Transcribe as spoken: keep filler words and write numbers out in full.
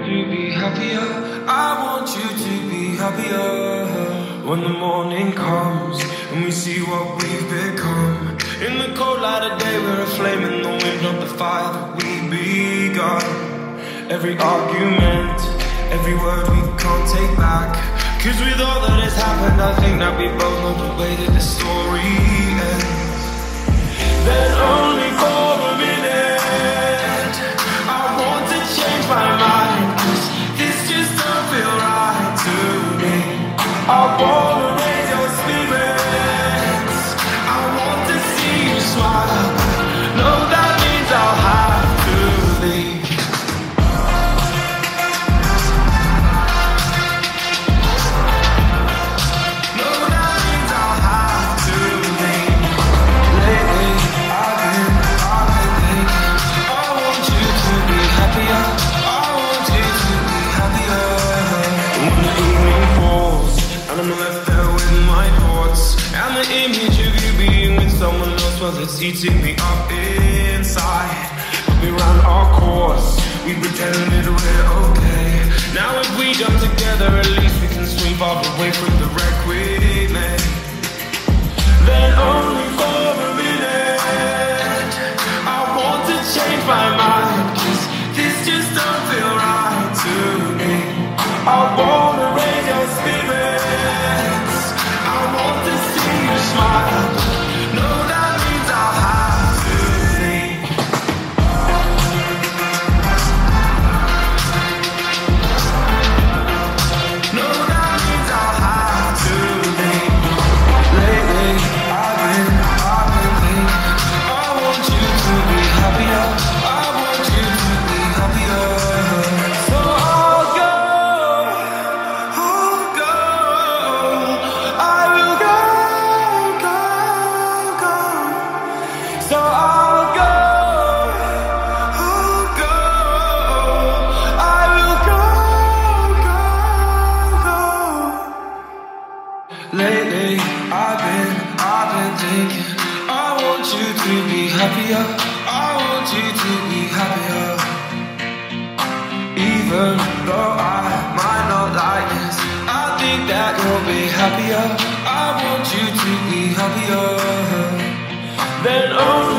to be happier. I want you to be happier. When the morning comes and we see what we've become, in the cold light of day we're a flame in the wind of the fire that we begun. Every argument, every word we can't take back, 'cause with all that has happened I think that we both know the way that the story ends. Then only for a minute I want to change my mind, 'cause this just don't feel right to me. I wanna raise your spirits, I want to see you smile. No, that means I'll have to leave. No, that means I'll have to leave. Lately, I've been, I've been thinking, I want you to be happier. I want you to be happier. When the evening falls and I'm left there with my thoughts, and the image of you being with someone else, well, it's eating me up inside. But we ran our course, we pretended we're okay. Now if we jump together, at least we can swim far away from the wreck we made. Then only for a minute I want to change my mind, 'cause this just don't feel right to me. I wanna raise your spirits, I want to see you smile. No, that means I'll have to leave. No, that means I'll have to leave. Lately, I've been, I've been thinking, I want you to be happier. I want you to be happier. So I'll go, I'll go, I will go, go, go. So I'll go, I'll go, I will go, go, go. Lately, I've been, I've been thinking, I want you to be happier. I want you to be happier. Even though I might not like this, I think that you'll be happier. I want you to be happier. Then only